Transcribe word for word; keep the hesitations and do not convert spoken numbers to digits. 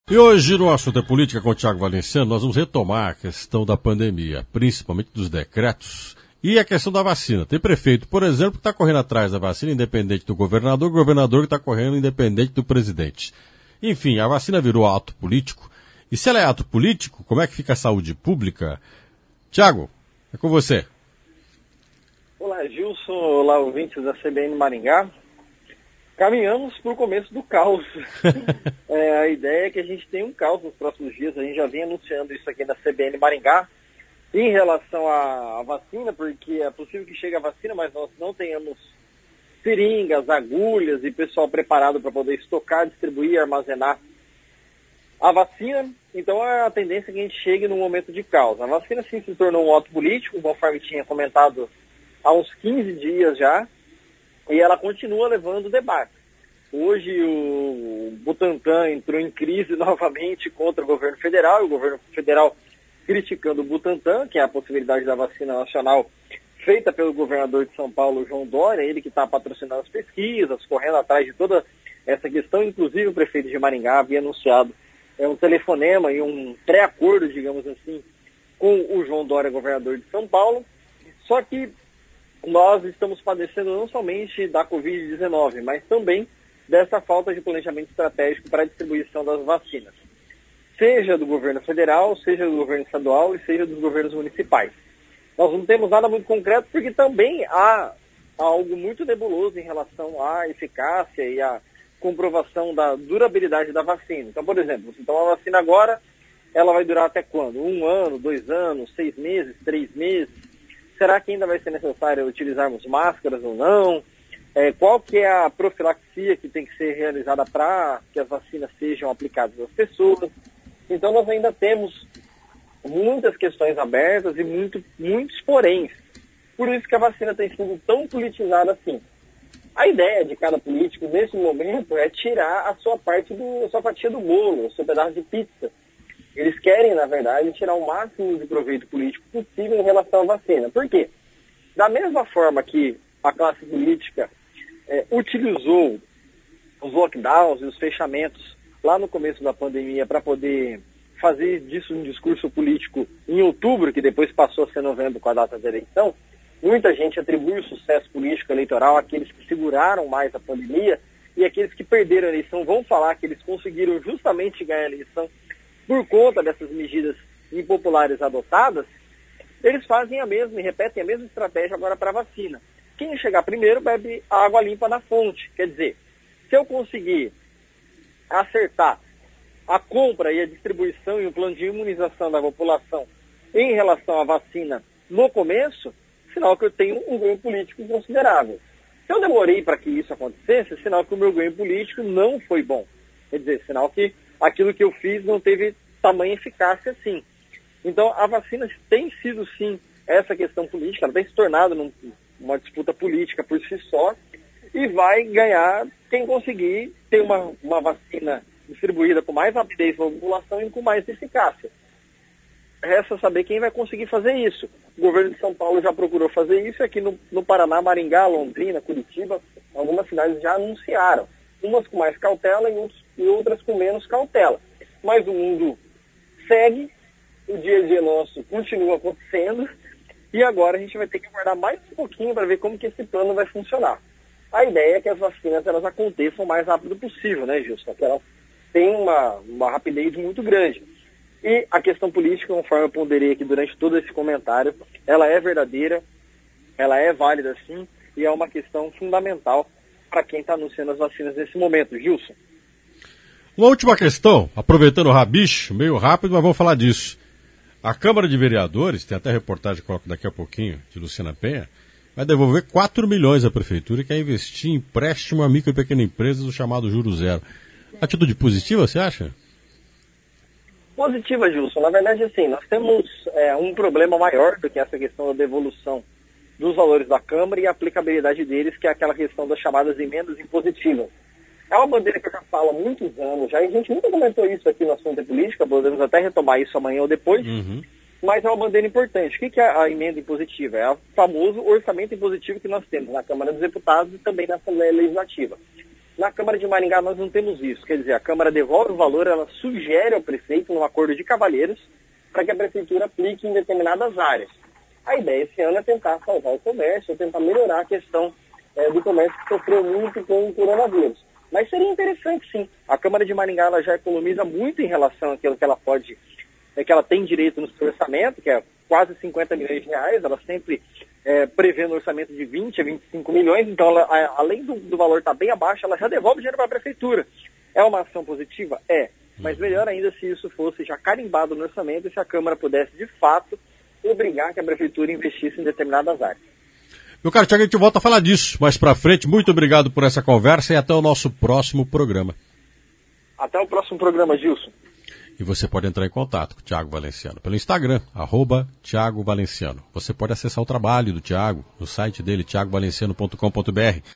E hoje no Assunto é Política com o Thiago Valenciano, nós vamos retomar a questão da pandemia, principalmente dos decretos e a questão da vacina. Tem prefeito, por exemplo, que está correndo atrás da vacina independente do governador, governador que está correndo independente do presidente. Enfim, a vacina virou ato político. E se ela é ato político, como é que fica a saúde pública? Thiago, é com você. Olá, Gilson. Olá, ouvintes da C B N Maringá. Caminhamos para o começo do caos. é, a ideia é que a gente tenha um caos nos próximos dias. A gente já vem anunciando isso aqui na C B N Maringá em relação à, à vacina, porque é possível que chegue a vacina, mas nós não tenhamos seringas, agulhas e pessoal preparado para poder estocar, distribuir e armazenar a vacina. Então é a tendência que a gente chegue num momento de caos. A vacina sim se tornou um ato político, conforme tinha comentado há uns quinze dias já. E ela continua levando debate. Hoje o Butantan entrou em crise novamente contra o governo federal, e o governo federal criticando o Butantan, que é a possibilidade da vacina nacional feita pelo governador de São Paulo, João Dória, ele que está patrocinando as pesquisas, correndo atrás de toda essa questão. Inclusive o prefeito de Maringá havia anunciado é, um telefonema e um pré-acordo, digamos assim, com o João Dória, governador de São Paulo. Só que nós estamos padecendo não somente da covid dezenove, mas também dessa falta de planejamento estratégico para a distribuição das vacinas, seja do governo federal, seja do governo estadual e seja dos governos municipais. Nós não temos nada muito concreto porque também há algo muito nebuloso em relação à eficácia e à comprovação da durabilidade da vacina. Então, por exemplo, então a vacina agora, ela vai durar até quando? Um ano, dois anos, seis meses, três meses? Será que ainda vai ser necessário utilizarmos máscaras ou não? É, qual que é a profilaxia que tem que ser realizada para que as vacinas sejam aplicadas às pessoas? Então nós ainda temos muitas questões abertas e muito, muitos poréns. Por isso que a vacina tem sido tão politizada assim. A ideia de cada político nesse momento é tirar a sua parte do, a sua fatia do bolo, o seu pedaço de pizza. Eles querem, na verdade, tirar o máximo de proveito político possível em relação à vacina. Por quê? Da mesma forma que a classe política é, utilizou os lockdowns e os fechamentos lá no começo da pandemia para poder fazer disso um discurso político em outubro, que depois passou a ser novembro com a data da eleição, muita gente atribui o sucesso político eleitoral àqueles que seguraram mais a pandemia, e aqueles que perderam a eleição vão falar que eles conseguiram justamente ganhar a eleição por conta dessas medidas impopulares adotadas. Eles fazem a mesma e repetem a mesma estratégia agora para a vacina. Quem chegar primeiro bebe a água limpa da fonte. Quer dizer, se eu conseguir acertar a compra e a distribuição e o plano de imunização da população em relação à vacina no começo, sinal que eu tenho um ganho político considerável. Se eu demorei para que isso acontecesse, sinal que o meu ganho político não foi bom. Quer dizer, sinal que aquilo que eu fiz não teve tamanha eficácia assim. Então, a vacina tem sido, sim, essa questão política, ela tem se tornado num, uma disputa política por si só, e vai ganhar quem conseguir ter uma, uma vacina distribuída com mais rapidez para a população e com mais eficácia. Resta saber quem vai conseguir fazer isso. O governo de São Paulo já procurou fazer isso, aqui no, no Paraná, Maringá, Londrina, Curitiba, algumas cidades já anunciaram. Umas com mais cautela e, outros, e outras com menos cautela. Mas o mundo segue, o dia a dia nosso continua acontecendo, e agora a gente vai ter que aguardar mais um pouquinho para ver como que esse plano vai funcionar. A ideia é que as vacinas elas aconteçam o mais rápido possível, né, Gilson? Que elas têm uma, uma rapidez muito grande. E a questão política, conforme eu ponderei aqui durante todo esse comentário, ela é verdadeira, ela é válida sim, e é uma questão fundamental para quem está anunciando as vacinas nesse momento. Gilson. Uma última questão, aproveitando o rabicho, meio rápido, mas vamos falar disso. A Câmara de Vereadores, tem até reportagem que coloco daqui a pouquinho, de Luciana Penha, vai devolver quatro milhões à Prefeitura e quer investir em empréstimo a micro e pequena empresas, o chamado juro zero. Atitude positiva, você acha? Positiva, Gilson. Na verdade, assim, nós temos é, um problema maior do que essa questão da devolução dos valores da Câmara e a aplicabilidade deles, que é aquela questão das chamadas emendas impositivas. É uma bandeira que eu já falo há muitos anos já, e a gente nunca comentou isso aqui no Assunto é Política, podemos até retomar isso amanhã ou depois, uhum. Mas é uma bandeira importante. O que é a emenda impositiva? É o famoso orçamento impositivo que nós temos na Câmara dos Deputados e também na Assembleia Legislativa. Na Câmara de Maringá nós não temos isso, quer dizer, a Câmara devolve o valor, ela sugere ao prefeito um acordo de cavalheiros para que a prefeitura aplique em determinadas áreas. A ideia esse ano é tentar salvar o comércio, é tentar melhorar a questão é, do comércio que sofreu muito com o coronavírus. Mas seria interessante sim, a Câmara de Maringá ela já economiza muito em relação àquilo que ela pode, é, que ela tem direito no seu orçamento, que é quase cinquenta milhões de reais, ela sempre é, prevê no orçamento de vinte a vinte e cinco milhões, então ela, a, além do, do valor estar bem abaixo, ela já devolve dinheiro para a prefeitura. É uma ação positiva? É, mas melhor ainda se isso fosse já carimbado no orçamento e se a Câmara pudesse, de fato, obrigar que a prefeitura investisse em determinadas áreas. Meu caro Tiago, a gente volta a falar disso mais pra frente. Muito obrigado por essa conversa e até o nosso próximo programa. Até o próximo programa, Gilson. E você pode entrar em contato com o Thiago Valenciano pelo Instagram, arroba Thiago Valenciano. Você pode acessar o trabalho do Thiago no site dele, thiago valenciano ponto com ponto br.